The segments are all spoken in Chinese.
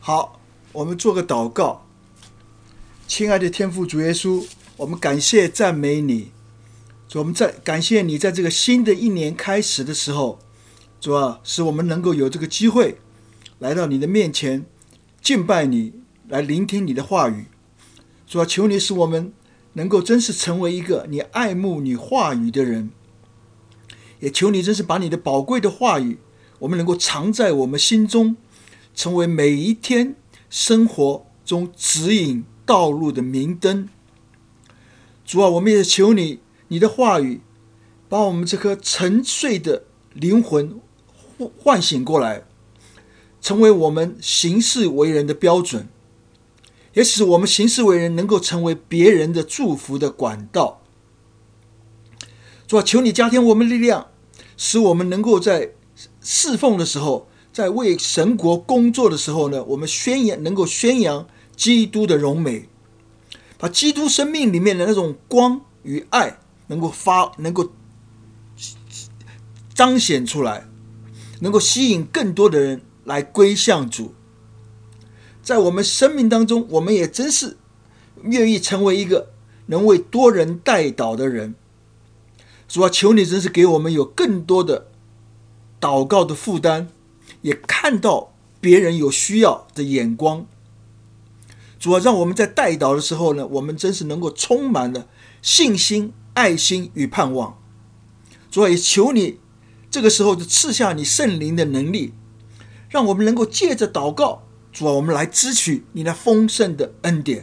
好，我们做个祷告。亲爱的天父主耶稣，我们感谢赞美你。主，我们感谢你在这个新的一年开始的时候，主啊，使我们能够有这个机会来到你的面前敬拜你，来聆听你的话语。主啊，求你使我们能够真是成为一个你爱慕你话语的人，也求你真是把你的宝贵的话语，我们能够藏在我们心中，成为每一天生活中指引道路的明灯。主啊，我们也求你，你的话语把我们这颗沉睡的灵魂唤醒过来，成为我们行事为人的标准，也使我们行事为人能够成为别人的祝福的管道。主啊，求你加添我们力量，使我们能够在侍奉的时候，在为神国工作的时候呢，我们能够宣扬基督的荣美，把基督生命里面的那种光与爱能够彰显出来，能够吸引更多的人来归向主。在我们生命当中，我们也真是愿意成为一个能为多人代祷的人。主啊，求你真是给我们有更多的祷告的负担，也看到别人有需要的眼光。主啊，让我们在代祷的时候呢，我们真是能够充满了信心、爱心与盼望。主啊，也求你这个时候就赐下你圣灵的能力，让我们能够借着祷告，主啊，我们来支取你那丰盛的恩典。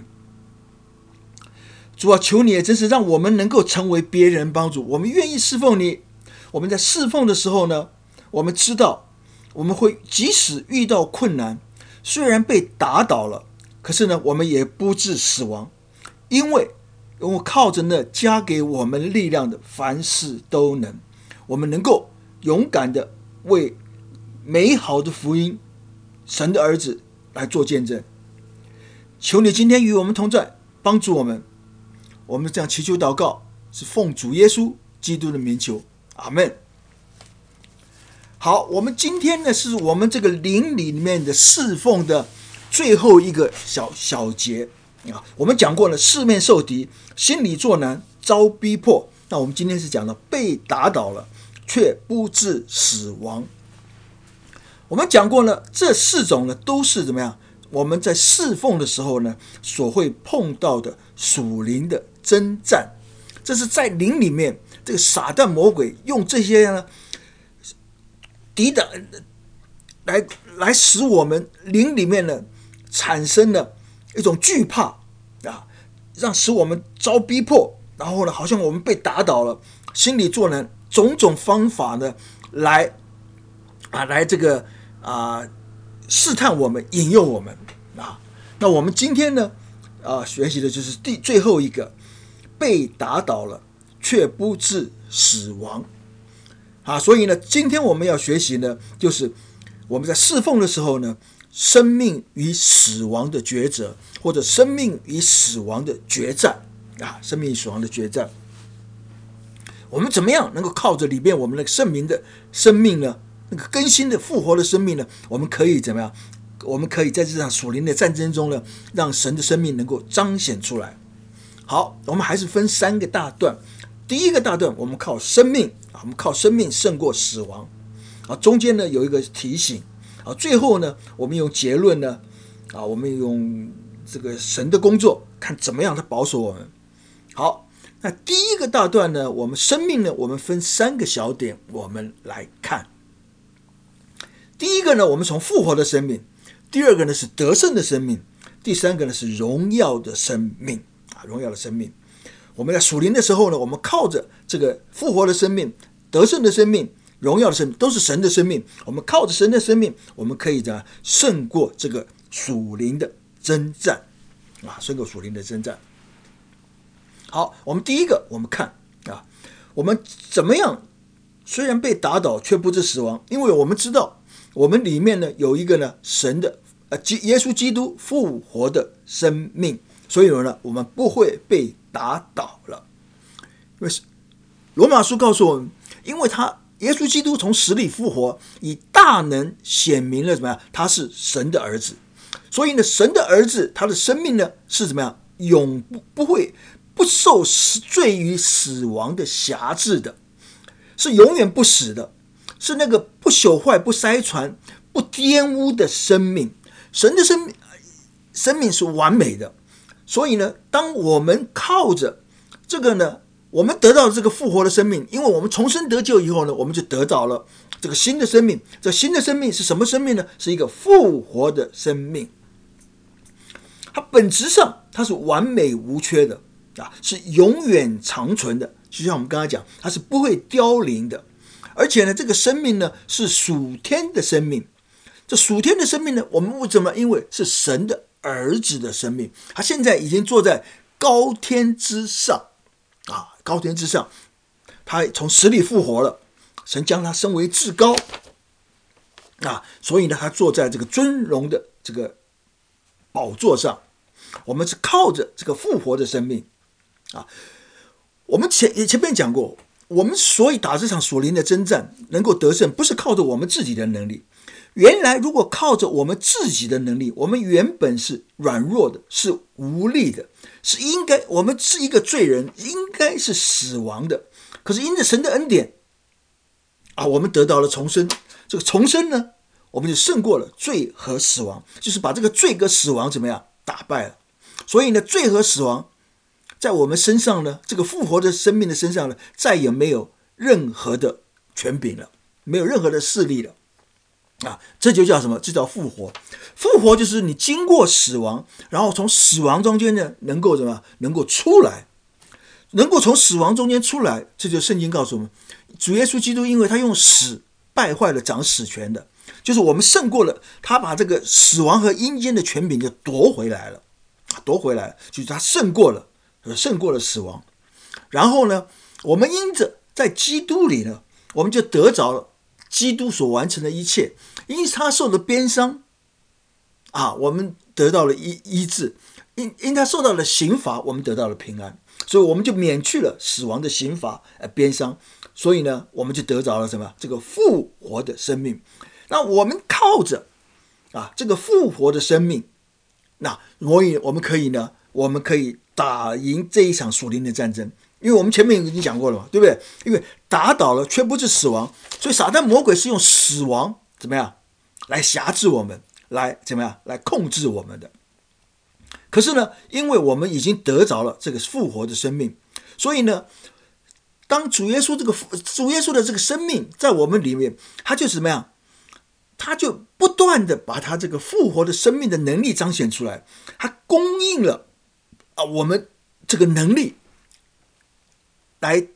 主啊，求你也真是让我们能够成为别人帮助，我们愿意侍奉你。我们在侍奉的时候呢，我们知道我们会即使遇到困难，虽然被打倒了，可是呢，我们也不致死亡，因为我靠着那加给我们力量的，凡事都能。我们能够勇敢的为美好的福音，神的儿子来做见证。求你今天与我们同在，帮助我们。我们这样祈求祷告，是奉主耶稣基督的名求，阿们。好，我们今天呢，是我们这个灵里面的侍奉的最后一个小节啊。我们讲过了，四面受敌，心里作难，遭逼迫。那我们今天是讲了被打倒了，却不致死亡。我们讲过了，这四种呢，都是怎么样？我们在侍奉的时候呢，所会碰到的属灵的征战。这是在灵里面，这个撒旦魔鬼用这些呢抵挡来使我们灵里面呢产生了一种惧怕啊，使我们遭逼迫，然后呢，好像我们被打倒了，心里作难，种种方法呢来这个试探我们，引诱我们啊。那我们今天呢学习的就是最后一个，被打倒了却不致死亡啊。所以呢，今天我们要学习呢，就是我们在侍奉的时候呢，生命与死亡的抉择，或者生命与死亡的决战啊，生命与死亡的决战。我们怎么样能够靠着里面我们那个圣灵的生命呢，那个更新的复活的生命呢，我们可以怎么样？我们可以在这场属灵的战争中呢，让神的生命能够彰显出来。好，我们还是分三个大段。第一个大段，我们靠生命我们靠生命胜过死亡中间呢有一个提醒最后呢，我们用结论呢我们用这个神的工作，看怎么样他保守我们。好，那第一个大段呢，我们生命呢，我们分三个小点，我们来看。第一个呢，我们从复活的生命；第二个呢是得胜的生命；第三个呢是荣耀的生命荣耀的生命。我们在属灵的时候呢，我们靠着这个复活的生命、得胜的生命、荣耀的生命，都是神的生命。我们靠着神的生命，我们可以胜过这个属灵的征战胜过属灵的征战。好，我们第一个，我们看我们怎么样虽然被打倒却不致死亡，因为我们知道我们里面呢有一个呢神的耶稣基督复活的生命，所以呢我们不会被打倒了。因为罗马书告诉我们，因为耶稣基督从死里复活，以大能显明了怎么样，他是神的儿子。 所以呢，神的儿子他的生命呢是怎么样？永不受罪于死亡的辖制的，是永远不死的，是那个不朽坏、不筛传、不玷污的生命。神的生命是完美的，所以呢，当我们靠着这个呢，我们得到这个复活的生命，因为我们重生得救以后呢，我们就得到了这个新的生命。这新的生命是什么生命呢？是一个复活的生命。它本质上它是完美无缺的是永远长存的，就像我们刚才讲，它是不会凋零的。而且呢，这个生命呢是属天的生命。这属天的生命呢，我们为什么？因为是神的儿子的生命，他现在已经坐在高天之上高天之上，他从死里复活了，神将他升为至高所以呢，他坐在这个尊荣的这个宝座上。我们是靠着这个复活的生命我们前面讲过，我们所以打这场属灵的征战能够得胜，不是靠着我们自己的能力。原来如果靠着我们自己的能力，我们原本是软弱的，是无力的，是应该我们是一个罪人，应该是死亡的。可是因着神的恩典我们得到了重生。这个重生呢，我们就胜过了罪和死亡，就是把这个罪和死亡怎么样打败了。所以呢，罪和死亡在我们身上呢，这个复活的生命的身上呢，再也没有任何的权柄了，没有任何的势力了这就叫什么？这叫复活。复活就是你经过死亡，然后从死亡中间呢，能够什么？能够出来，能够从死亡中间出来。这就圣经告诉我们，主耶稣基督因为他用死败坏了掌死权的，就是我们胜过了，他把这个死亡和阴间的权柄就夺回来了，就是他胜过了死亡。然后呢，我们因着在基督里呢，我们就得着了基督所完成的一切。因他受的鞭伤我们得到了医治；因他受到了刑罚，我们得到了平安。所以我们就免去了死亡的刑罚鞭伤。所以呢，我们就得着了什么？这个复活的生命。那我们靠着这个复活的生命，那我们可以打赢这一场属灵的战争。因为我们前面已经讲过了嘛，对不对？因为打倒了却不是死亡，所以撒旦魔鬼是用死亡怎么样来辖制我们，来怎么样来控制我们的。可是呢，因为我们已经得着了这个复活的生命，所以呢，当主耶稣的这个生命在我们里面，他就怎么样？他就不断的把他这个复活的生命的能力彰显出来，他供应了我们这个能力，来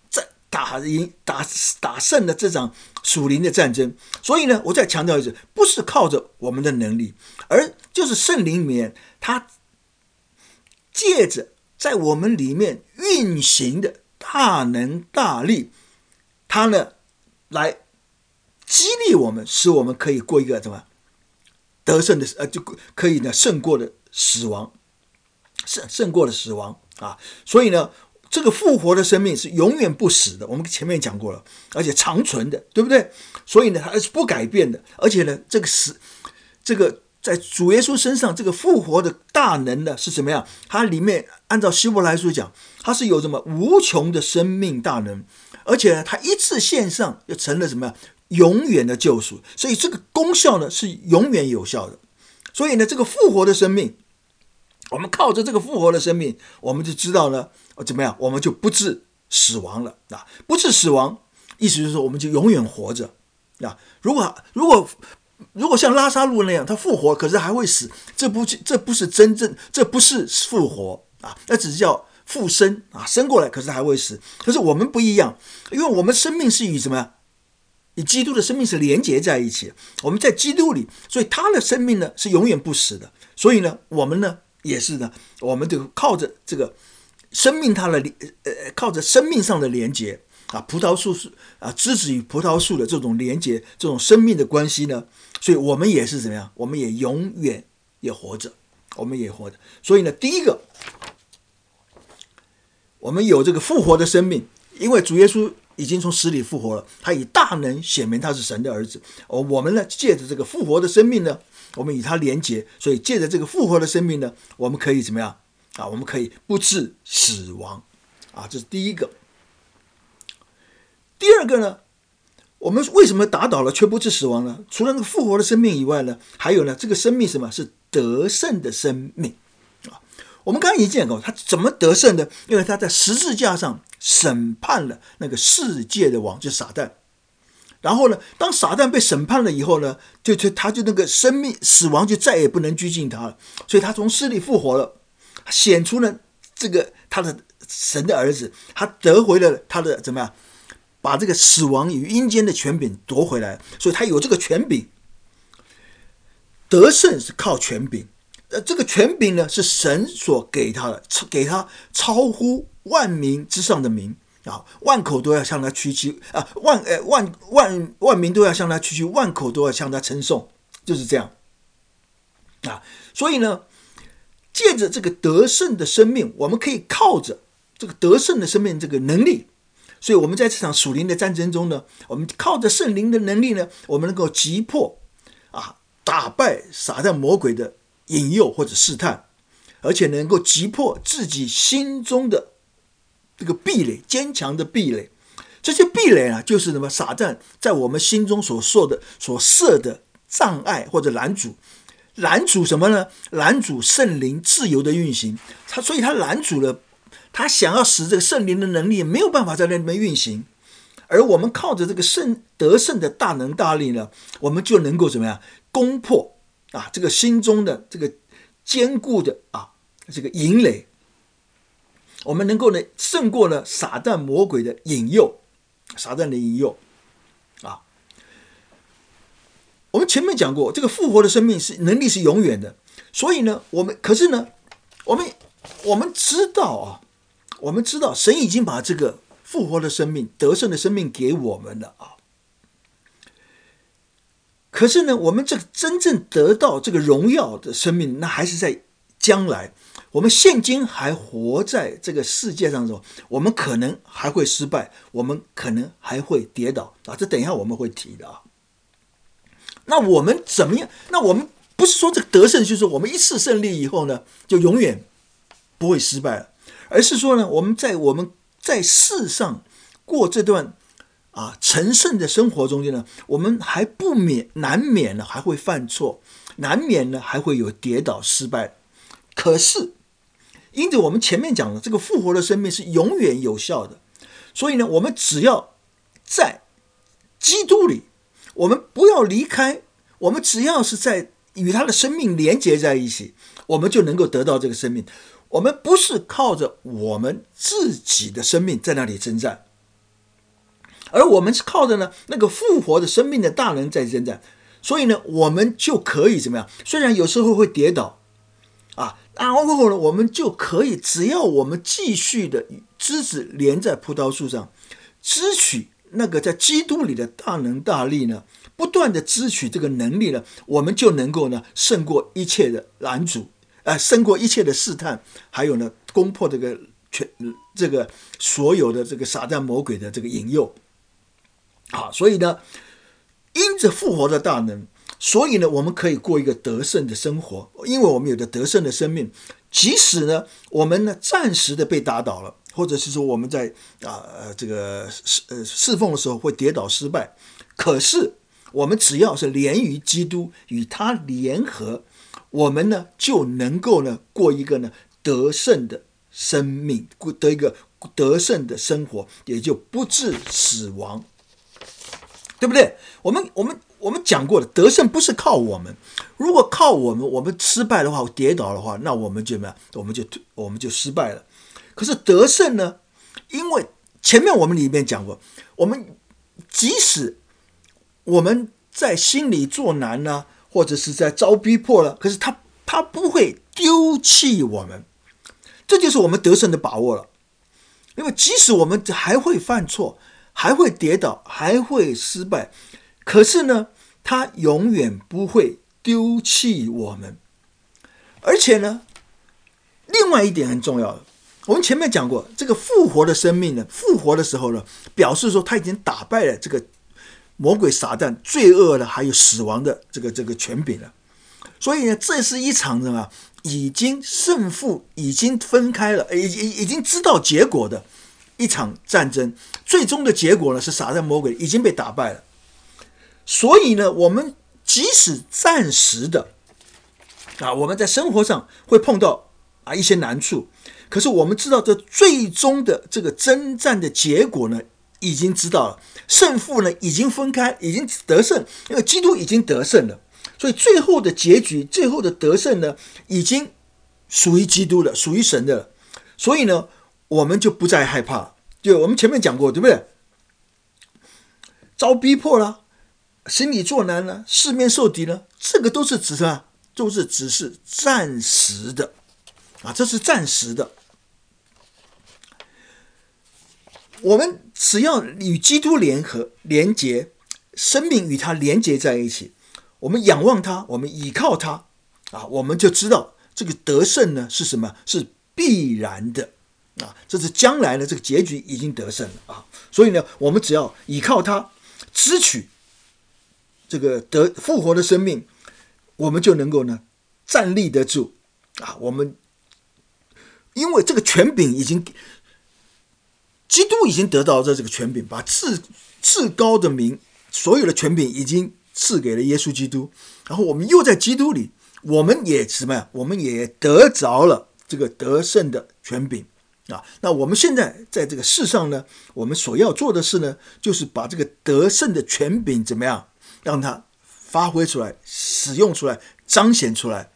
打胜了这场属灵的战争。所以呢，我再强调一次，不是靠着我们的能力，而就是圣灵里面他借着在我们里面运行的大能大力，他呢来激励我们，使我们可以过一个怎么得胜的就可以呢胜过了死亡，胜过了死亡所以呢，这个复活的生命是永远不死的，我们前面讲过了，而且长存的，对不对？所以呢，它是不改变的。而且呢，这个在主耶稣身上这个复活的大能呢是怎么样？它里面按照希伯来书讲，它是有什么无穷的生命大能，而且呢，它一次献上就成了什么样永远的救赎。所以这个功效呢是永远有效的。所以呢，这个复活的生命，我们靠着这个复活的生命，我们就知道呢怎么样，我们就不致死亡了不致死亡，意思就是说我们就永远活着如果像拉撒路那样他复活，可是还会死，这不是真正，这不是复活那只是叫复生生过来，可是还会死。可是我们不一样，因为我们生命是与什么呀？与基督的生命是连结在一起的，我们在基督里，所以他的生命呢是永远不死的。所以呢，我们呢也是呢，我们就靠着这个生命靠着生命上的连结葡萄树枝子与葡萄树的这种连结，这种生命的关系呢，所以我们也是怎么样？我们也永远也活着，我们也活着。所以呢，第一个，我们有这个复活的生命，因为主耶稣已经从死里复活了，他以大能显明他是神的儿子。我们呢，借着这个复活的生命呢，我们与他连结，所以借着这个复活的生命呢，我们可以怎么样啊？我们可以不致死亡啊，这是第一个。第二个呢，我们为什么打倒了却不致死亡呢？除了那个复活的生命以外呢，还有呢，这个生命什么是得胜的生命啊？我们刚刚已经讲过，他怎么得胜的？因为他在十字架上审判了那个世界的王，就是撒旦。然后呢，当撒旦被审判了以后呢，他就那个生命死亡就再也不能拘禁他了，所以他从死里复活了，显出了这个他的神的儿子，他得回了他的怎么样，把这个死亡与阴间的权柄夺回来，所以他有这个权柄。得胜是靠权柄，这个权柄呢是神所给他的，给他超乎万民之上的名啊，万口都要向他屈膝啊，万民都要向他屈膝，万口都要向他称颂，就是这样啊。所以呢，借着这个得胜的生命，我们可以靠着这个得胜的生命这个能力，所以我们在这场属灵的战争中呢，我们靠着圣灵的能力呢，我们能够击破啊，打败撒旦魔鬼的引诱或者试探，而且能够击破自己心中的这个壁垒，坚强的壁垒。这些壁垒啊，就是什么？撒旦在我们心中所设的障碍或者拦阻。拦阻什么呢？拦阻圣灵自由的运行。所以他拦阻了，他想要使这个圣灵的能力没有办法在那里面运行。而我们靠着这个得胜的大能大力呢，我们就能够怎么样攻破啊这个心中的这个坚固的这个营垒。我们能够呢胜过了撒旦魔鬼的引诱，撒旦的引诱啊。我们前面讲过，这个复活的生命能力是永远的，所以呢，我们知道我们知道神已经把这个复活的生命、得胜的生命给我们了啊。可是呢，我们这个真正得到这个荣耀的生命，那还是在将来。我们现今还活在这个世界上的时候，我们可能还会失败，我们可能还会跌倒啊，这等一下我们会提的啊。那我们怎么样？那我们不是说这个得胜就是说我们一次胜利以后呢，就永远不会失败了，而是说呢，我们在世上过这段成圣的生活中间呢，我们还难免呢还会犯错，难免呢还会有跌倒失败。可是因着我们前面讲的这个复活的生命是永远有效的，所以呢，我们只要在基督里，我们不要离开，我们只要是在与他的生命连结在一起，我们就能够得到这个生命。我们不是靠着我们自己的生命在那里征战，而我们是靠着呢那个复活的生命的大能在征战。所以呢，我们就可以怎么样？虽然有时候会跌倒然后呢，我们就可以，只要我们继续的枝子连在葡萄树上，支取那个在基督里的大能大力呢，不断的支取这个能力呢，我们就能够呢胜过一切的拦阻，胜过一切的试探，还有呢攻破这个所有的这个撒旦魔鬼的这个引诱所以呢，因着复活的大能，所以呢，我们可以过一个得胜的生活，因为我们有着得胜的生命。即使呢，我们呢暂时的被打倒了，或者是说我们在这个侍奉的时候会跌倒失败，可是我们只要是连于基督，与他联合，我们呢就能够呢过一个呢得胜的生命，得一个得胜的生活，也就不致死亡，对不对？我们讲过了，得胜不是靠我们，如果靠我们失败的话，跌倒的话，那我们就怎么样？我们就失败了。可是得胜呢？因为前面我们里面讲过，我们即使我们在心里作难呢，或者是在遭逼迫了，可是他不会丢弃我们，这就是我们得胜的把握了。因为即使我们还会犯错，还会跌倒，还会失败，可是呢，他永远不会丢弃我们。而且呢，另外一点很重要的， 我们前面讲过，这个复活的生命呢，复活的时候呢，表示说他已经打败了这个魔鬼撒旦、罪恶的还有死亡的这个权柄了。所以呢，这是一场什么？已经胜负已经分开了，已经知道结果的一场战争。最终的结果呢，是撒旦魔鬼已经被打败了。所以呢，我们即使暂时的我们在生活上会碰到一些难处，可是我们知道这最终的这个征战的结果呢，已经知道了，胜负呢已经分开，已经得胜，因为基督已经得胜了，所以最后的结局，最后的得胜呢，已经属于基督了，属于神的了。所以呢，我们就不再害怕。就我们前面讲过，对不对？遭逼迫啦，心里作难了，四面受敌了，这个都是指什么？都是只是暂时的这是暂时的。我们只要与基督连结，生命与他连结在一起，我们仰望他，我们倚靠他我们就知道这个得胜呢是什么？是必然的这是将来的这个结局已经得胜了所以呢，我们只要倚靠他，支取这个复活的生命，我们就能够呢站立得住我们因为这个权柄已经，基督已经得到这个权柄，把至高的名，所有的权柄已经赐给了耶稣基督，然后我们又在基督里，我们也什么呀？我们也得着了这个得胜的权柄那我们现在在这个世上呢，我们所要做的事呢，就是把这个得胜的权柄怎么样，让它发挥出来，使用出来，彰显出来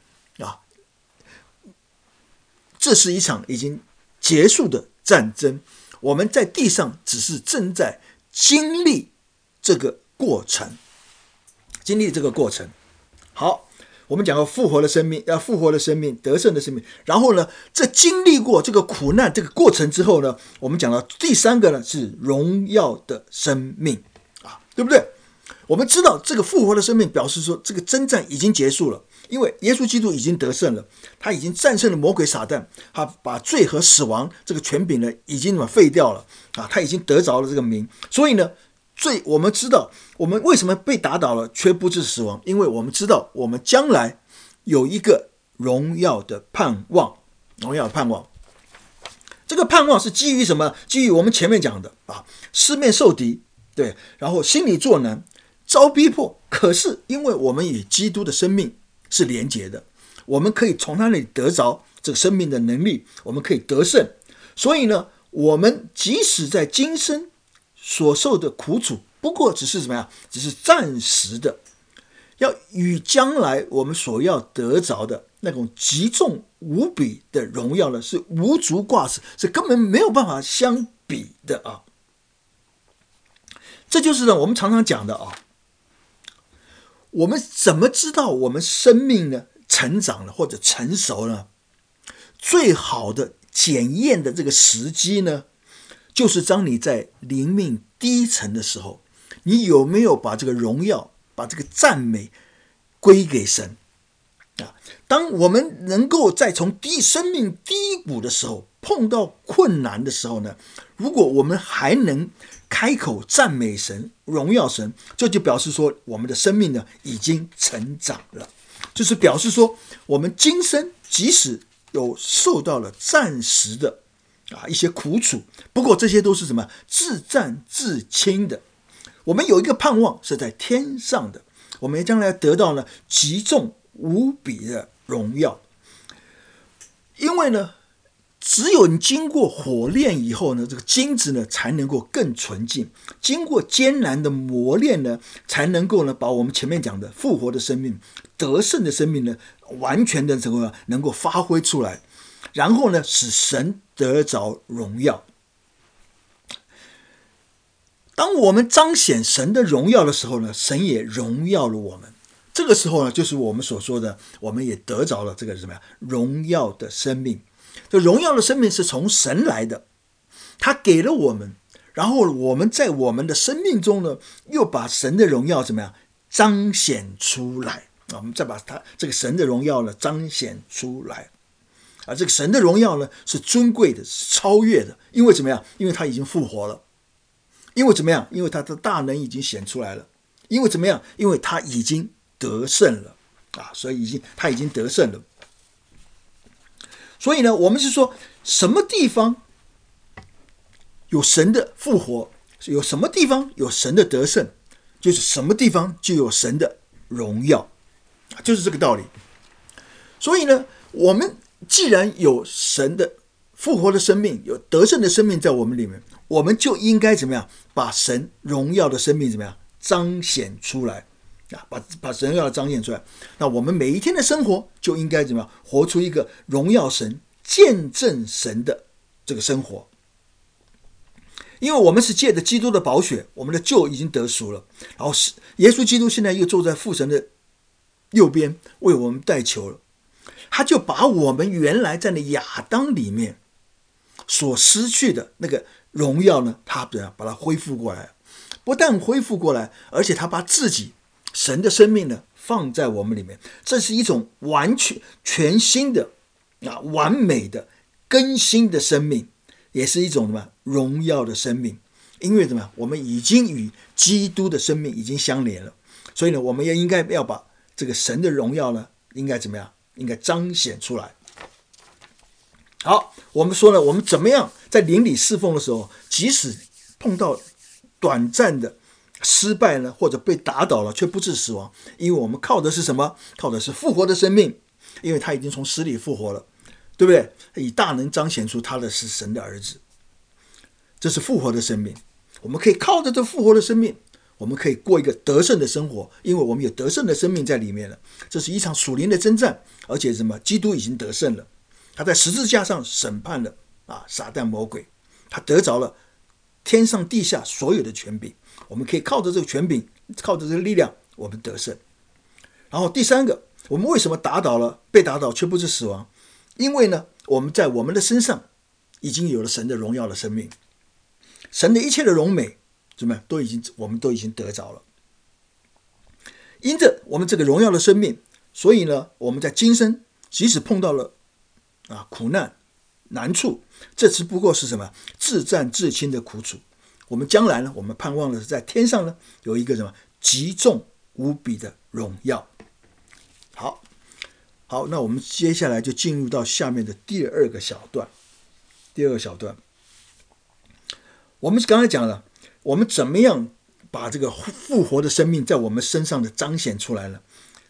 这是一场已经结束的战争，我们在地上只是正在经历这个过程，好，我们讲到复活的生命，得胜的生命。然后呢，这经历过这个苦难这个过程之后呢，我们讲到第三个呢是荣耀的生命对不对？我们知道这个复活的生命表示说，这个征战已经结束了，因为耶稣基督已经得胜了，他已经战胜了魔鬼撒旦，他把罪和死亡这个权柄呢已经废掉了他已经得着了这个名。所以呢，我们知道我们为什么被打倒了却不致死亡，因为我们知道我们将来有一个荣耀的盼望。这个盼望是基于什么？基于我们前面讲的四面受敌，对，然后心里作难，遭逼迫，可是因为我们与基督的生命是连结的，我们可以从他那里得着这个生命的能力，我们可以得胜。所以呢，我们即使在今生所受的苦楚，不过只是怎么样？只是暂时的，要与将来我们所要得着的那种极重无比的荣耀呢，是无足挂齿，是根本没有办法相比的这就是呢我们常常讲的我们怎么知道我们生命呢成长了或者成熟了？最好的检验的这个时机呢，就是当你在灵命低沉的时候，你有没有把这个荣耀，把这个赞美归给神当我们能够在从生命低谷的时候，碰到困难的时候呢，如果我们还能开口赞美神，荣耀神，这就表示说我们的生命呢已经成长了，就是表示说我们今生即使有受到了暂时的一些苦楚，不过这些都是什么？自战自清的。我们有一个盼望是在天上的，我们将来得到呢极重无比的荣耀。因为呢，只有你经过火炼以后呢，这个金子呢才能够更纯净，经过艰难的磨练呢，才能够呢把我们前面讲的复活的生命、得胜的生命呢，完全的能够发挥出来，然后呢使神得着荣耀。当我们彰显神的荣耀的时候呢，神也荣耀了我们。这个时候呢，就是我们所说的，我们也得着了这个什么呀？荣耀的生命。这荣耀的生命是从神来的，他给了我们，然后我们在我们的生命中呢，又把神的荣耀怎么样彰显出来我们再把他这个神的荣耀呢彰显出来这个神的荣耀呢是尊贵的，是超越的，因为怎么样？因为他已经复活了，因为怎么样？因为他的大能已经显出来了，因为怎么样？因为他已经得胜了所以他已经得胜了。所以呢，我们是说什么地方有神的复活，有什么地方有神的得胜，就是什么地方就有神的荣耀，就是这个道理。所以呢，我们既然有神的复活的生命，有得胜的生命在我们里面，我们就应该怎么样把神荣耀的生命怎么样彰显出来把神荣耀彰显出来。那我们每一天的生活就应该怎么样活出一个荣耀神、见证神的这个生活。因为我们是借着基督的宝血，我们的救已经得赎了，然后耶稣基督现在又坐在父神的右边为我们代求了，他就把我们原来在那亚当里面所失去的那个荣耀呢，他把它恢复过来。不但恢复过来，而且他把自己神的生命呢放在我们里面，这是一种完全全新的完美的更新的生命，也是一种什么荣耀的生命。因为什么？我们已经与基督的生命已经相连了，所以呢，我们也应该要把这个神的荣耀呢，应该怎么样？应该彰显出来。好，我们说呢，我们怎么样在灵里侍奉的时候，即使碰到短暂的失败呢，或者被打倒了，却不致死亡，因为我们靠的是什么？靠的是复活的生命，因为他已经从死里复活了，对不对？以大能彰显出他的是神的儿子，这是复活的生命。我们可以靠着这复活的生命，我们可以过一个得胜的生活，因为我们有得胜的生命在里面了。这是一场属灵的征战，而且什么？基督已经得胜了，他在十字架上审判了撒旦魔鬼，他得着了天上地下所有的权柄。我们可以靠着这个权柄，靠着这个力量，我们得胜。然后第三个，我们为什么被打倒却不致死亡？因为呢，我们在我们的身上已经有了神的荣耀的生命，神的一切的荣美怎么样我们都已经得着了。因着我们这个荣耀的生命，所以呢，我们在今生即使碰到了苦难难处，这只不过是什么？自战自清的苦楚。我们将来呢，我们盼望的是在天上呢，有一个什么极重无比的荣耀。好，那我们接下来就进入到下面的第二个小段。我们刚才讲了，我们怎么样把这个复活的生命在我们身上的彰显出来了。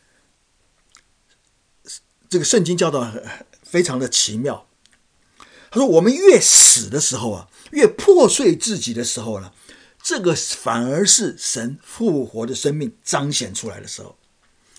这个圣经教导非常的奇妙，他说我们越死的时候越破碎自己的时候呢，这个反而是神复活的生命彰显出来的时候。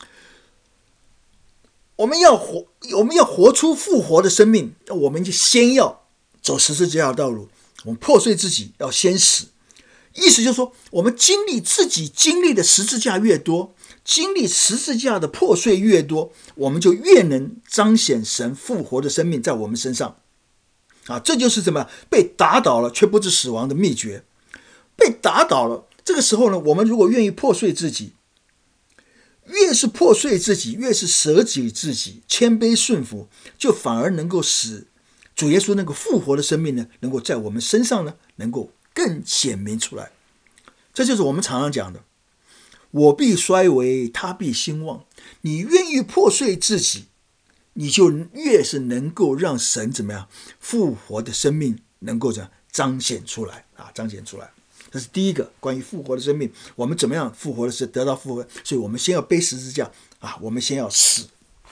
我们要活出复活的生命，我们就先要走十字架的道路，我们破碎自己，要先死。意思就是说，我们自己经历的十字架越多，经历十字架的破碎越多，我们就越能彰显神复活的生命在我们身上。这就是什么？被打倒了却不致死亡的秘诀。被打倒了，这个时候呢，我们如果愿意破碎自己，越是破碎自己，越是舍己自己，谦卑顺服，就反而能够使主耶稣那个复活的生命呢，能够在我们身上呢，能够更显明出来。这就是我们常常讲的，我必衰微，他必兴旺。你愿意破碎自己，你就越是能够让神怎么样复活的生命能够彰显出来。这是第一个关于复活的生命，我们怎么样复活的是得到复活，所以我们先要背十字架我们先要死。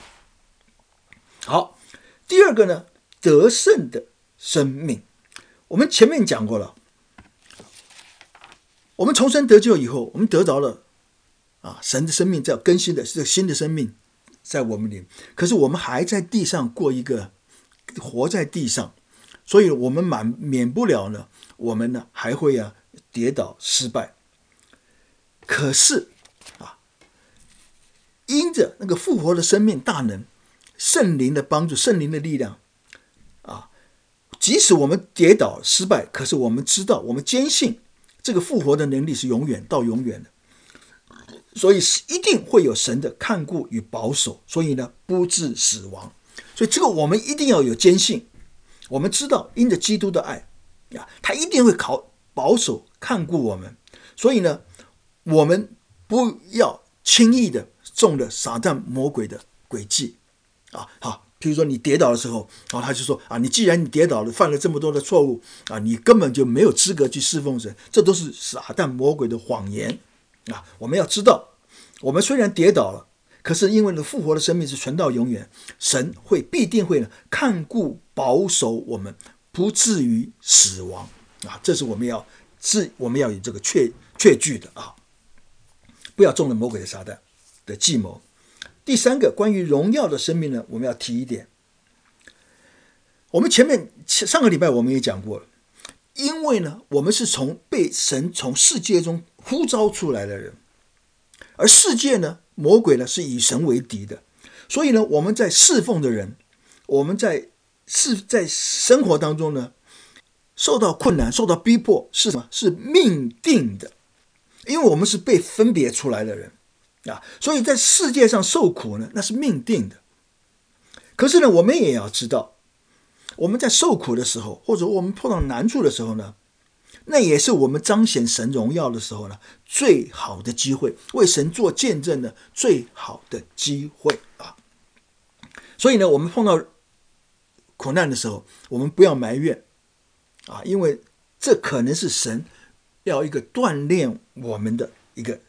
好，第二个呢，得胜的生命。我们前面讲过了，我们重生得救以后，我们得着了神的生命在更新的这个新的生命在我们里面，可是我们还在地上活在地上，所以我们免不了呢，我们呢还会跌倒失败。可是因着那个复活的生命大能，圣灵的帮助，圣灵的力量即使我们跌倒失败，可是我们知道，我们坚信这个复活的能力是永远到永远的，所以一定会有神的看顾与保守，所以呢不致死亡。 所以这个我们一定要有坚信，我们知道因着基督的爱他一定会保守看顾我们，所以呢，我们不要轻易的中了撒旦魔鬼的诡计好，譬如说你跌倒的时候，他就说你既然你跌倒了，犯了这么多的错误你根本就没有资格去侍奉神，这都是撒旦魔鬼的谎言我们要知道，我们虽然跌倒了，可是因为呢复活的生命是存到永远，神必定会呢看顾保守我们，不至于死亡这是我们要有这个确据的不要中了魔鬼的撒旦的计谋。第三个，关于荣耀的生命呢，我们要提一点。我们上个礼拜我们也讲过了，因为呢，我们是被神从世界中呼召出来的人，而世界呢，魔鬼呢是以神为敌的，所以呢，我们在侍奉的人，我们在生活当中呢，受到困难、受到逼迫是什么？是命定的，因为我们是被分别出来的人所以在世界上受苦呢，那是命定的。可是呢，我们也要知道，我们在受苦的时候，或者我们碰到难处的时候呢，那也是我们彰显神荣耀的时候呢，最好的机会，为神做见证的最好的机会所以呢，我们碰到苦难的时候，我们不要埋怨因为这可能是神要一个锻炼我们的一个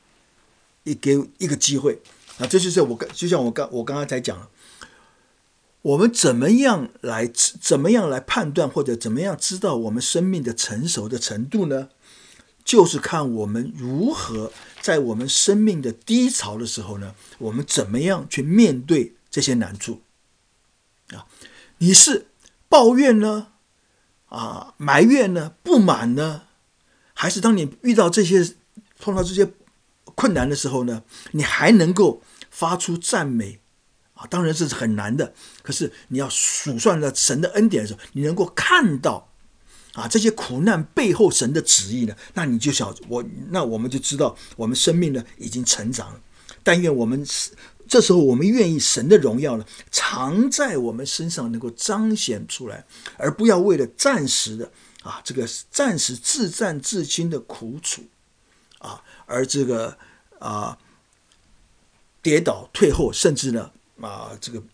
机会这就是就像我刚刚才讲了，我们怎么样来判断，或者怎么样知道我们生命的成熟的程度呢？就是看我们如何在我们生命的低潮的时候呢，我们怎么样去面对这些难处你是抱怨呢埋怨呢，不满呢，还是当你碰到这些困难的时候呢，你还能够发出赞美当然这是很难的，可是你要数算了神的恩典的时候，你能够看到这些苦难背后神的旨意呢，那你就我们就知道我们生命呢已经成长了。但愿这时候我们愿意神的荣耀呢常在我们身上能够彰显出来，而不要为了暂时的这个暂时自战自清的苦楚而这个跌倒退后，甚至呢这个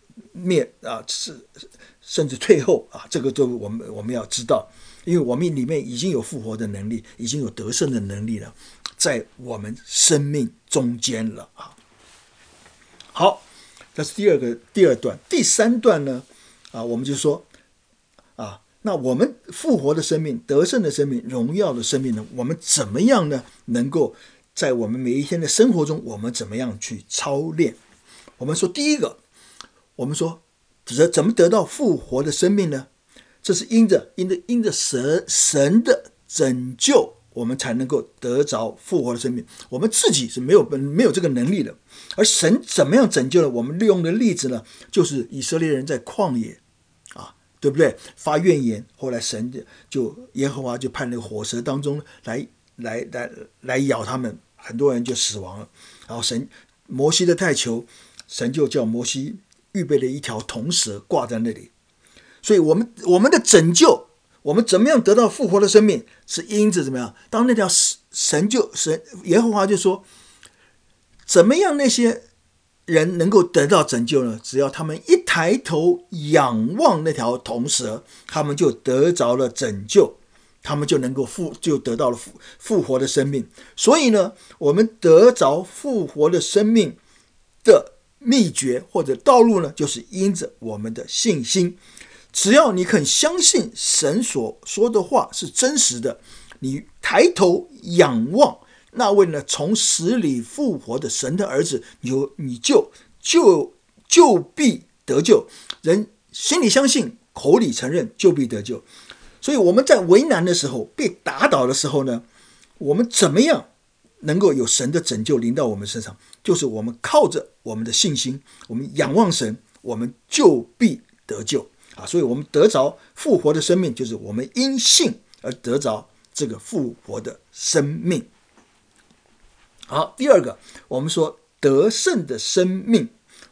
甚至退后这个都我们要知道，因为我们里面已经有复活的能力，已经有得胜的能力了，在我们生命中间了好，这是第二段。第三段呢我们就说那我们复活的生命、得胜的生命、荣耀的生命呢，我们怎么样呢能够在我们每一天的生活中，我们怎么样去操练？我们说第一个，我们说怎么得到复活的生命呢？这是因着神的拯救，我们才能够得着复活的生命。我们自己是没有这个能力的，而神怎么样拯救了我们？利用的例子呢，就是以色列人在旷野对不对？发怨言，后来耶和华就派那个火蛇当中来咬他们，很多人就死亡了。然后摩西的太求，神就叫摩西预备了一条铜蛇挂在那里。所以我们的拯救，我们怎么样得到复活的生命，是因着怎么样？当那条耶和华就说，怎么样那些人能够得到拯救呢？只要他们一抬头仰望那条铜蛇，他们就得着了拯救，他们就能够就得到了复活的生命。所以呢，我们得着复活的生命的秘诀或者道路呢，就是因着我们的信心。只要你肯相信神所说的话是真实的，你抬头仰望那位呢从死里复活的神的儿子，你就必得救。人心里相信，口里承认，就必得救。所以我们在为难的时候，被打倒的时候呢，我们怎么样能够有神的拯救临到我们身上？就是我们靠着我们的信心，我们仰望神，我们就必得救所以我们得着复活的生命，就是我们因信而得着这个复活的生命。好，第二个，我们说得胜的生命，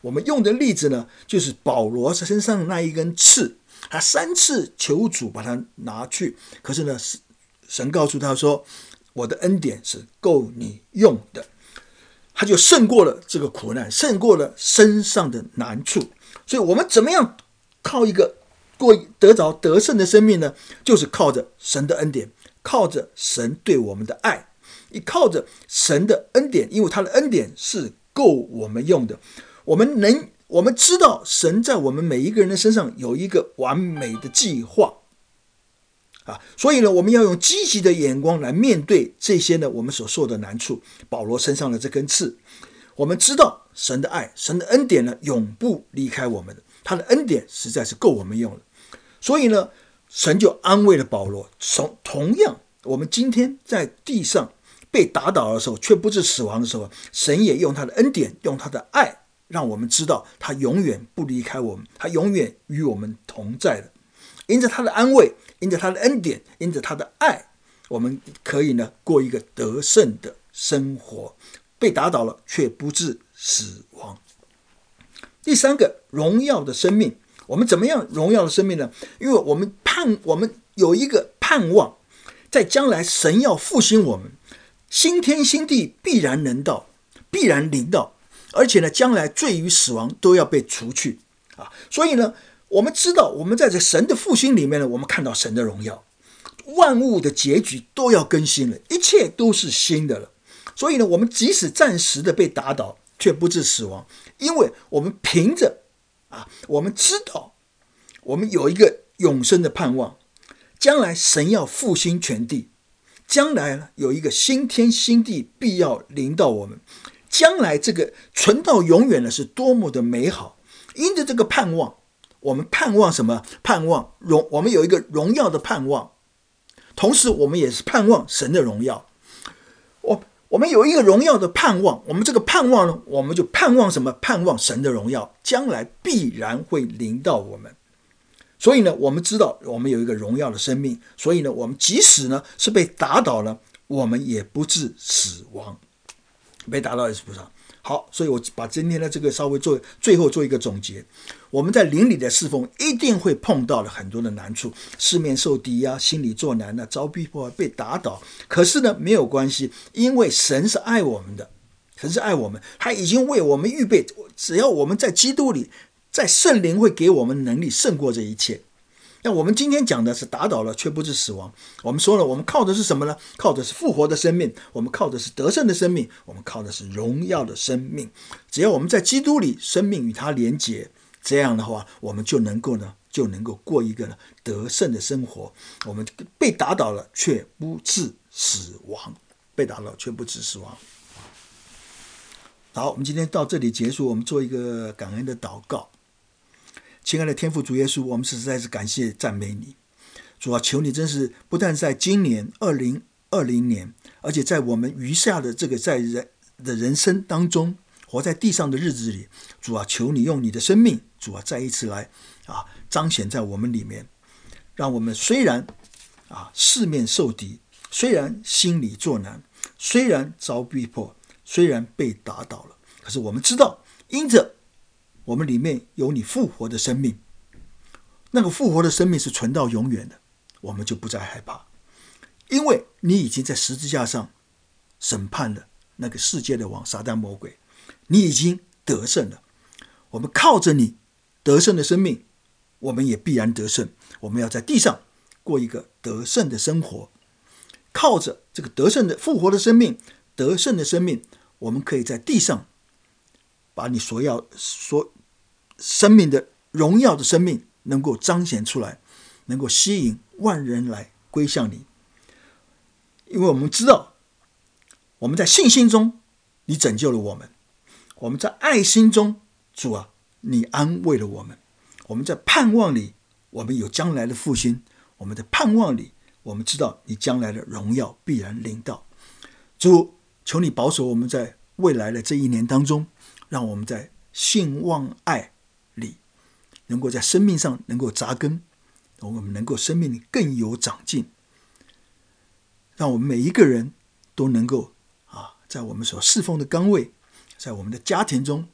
我们用的例子呢，就是保罗身上那一根刺，他3次求主把它拿去，可是呢，神告诉他说，我的恩典是够你用的，他就胜过了这个苦难，胜过了身上的难处。所以我们怎么样靠一个得着得胜的生命呢？就是靠着神的恩典，靠着神对我们的爱，也靠着神的恩典，因为他的恩典是够我们用的。我们知道神在我们每一个人的身上有一个完美的计划所以呢，我们要用积极的眼光来面对这些呢我们所受的难处。保罗身上的这根刺，我们知道神的爱，神的恩典呢永不离开我们的，他的恩典实在是够我们用了。所以呢，神就安慰了保罗。同样，我们今天在地上被打倒的时候，却不是死亡的时候，神也用他的恩典，用他的爱，让我们知道他永远不离开我们，他永远与我们同在的。因着他的安慰，因着他的恩典，因着他的爱，我们可以呢过一个得胜的生活，被打倒了却不致死亡。第三个，荣耀的生命。我们怎么样荣耀的生命呢？因为我们有一个盼望，在将来神要复兴我们，新天新地必然能到，必然临到，而且呢，将来罪与死亡都要被除去所以呢，我们知道我们在这神的复兴里面呢，我们看到神的荣耀，万物的结局都要更新了，一切都是新的了。所以呢，我们即使暂时的被打倒，却不致死亡，因为我们凭着我们知道我们有一个永生的盼望，将来神要复兴全地，将来有一个新天新地必要临到我们，将来这个存到永远的是多么的美好。因着这个盼望，我们盼望什么？盼望我们有一个荣耀的盼望，同时我们也是盼望神的荣耀。我们有一个荣耀的盼望，我们这个盼望呢，我们就盼望什么？盼望神的荣耀将来必然会临到我们。所以呢，我们知道我们有一个荣耀的生命，所以呢，我们即使呢是被打倒了，我们也不致死亡，被打倒也是不伤。好，所以我把今天的这个稍微最后做一个总结。我们在灵里的侍奉一定会碰到了很多的难处，四面受敌心里作难遭逼迫被打倒。可是呢，没有关系，因为神是爱我们的，神是爱我们，他已经为我们预备，只要我们在基督里，在圣灵会给我们能力胜过这一切。那我们今天讲的是打倒了却不是死亡。我们说了，我们靠的是什么呢？靠的是复活的生命，我们靠的是得胜的生命，我们靠的是荣耀的生命。只要我们在基督里，生命与他连结，这样的话，我们就能够过一个得胜的生活。我们被打倒了却不致死亡，被打倒却不致死亡。好，我们今天到这里结束，我们做一个感恩的祷告。亲爱的天父主耶稣，我们实在是感谢赞美你。主啊，求你真是不但在今年2020年，而且在我们余下的这个在人生当中，活在地上的日子里，主啊，求你用你的生命，主啊，再一次来彰显在我们里面，让我们虽然四面受敌，虽然心里作难，虽然遭逼迫，虽然被打倒了，可是我们知道，因着我们里面有你复活的生命，那个复活的生命是存到永远的，我们就不再害怕，因为你已经在十字架上审判了那个世界的王撒旦魔鬼，你已经得胜了。我们靠着你得胜的生命，我们也必然得胜。我们要在地上过一个得胜的生活，靠着这个得胜的复活的生命，得胜的生命，我们可以在地上把你所生命的荣耀的生命能够彰显出来，能够吸引万人来归向你。因为我们知道，我们在信心中你拯救了我们，我们在爱心中，主啊，你安慰了我们，我们在盼望里，我们有将来的复兴，我们在盼望里，我们知道你将来的荣耀必然临到。主，求你保守我们在未来的这一年当中，让我们在信望爱里能够在生命上能够扎根，我们能够生命里更有长进，让我们每一个人都能够在我们所侍奉的岗位，在我们的家庭中，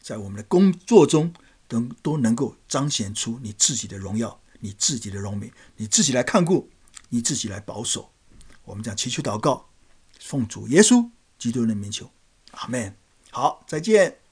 在我们的工作中都能够彰显出你自己的荣耀，你自己的荣美，你自己来看顾，你自己来保守。我们这样祈求祷告，奉主耶稣基督的名求，阿们。好，再见。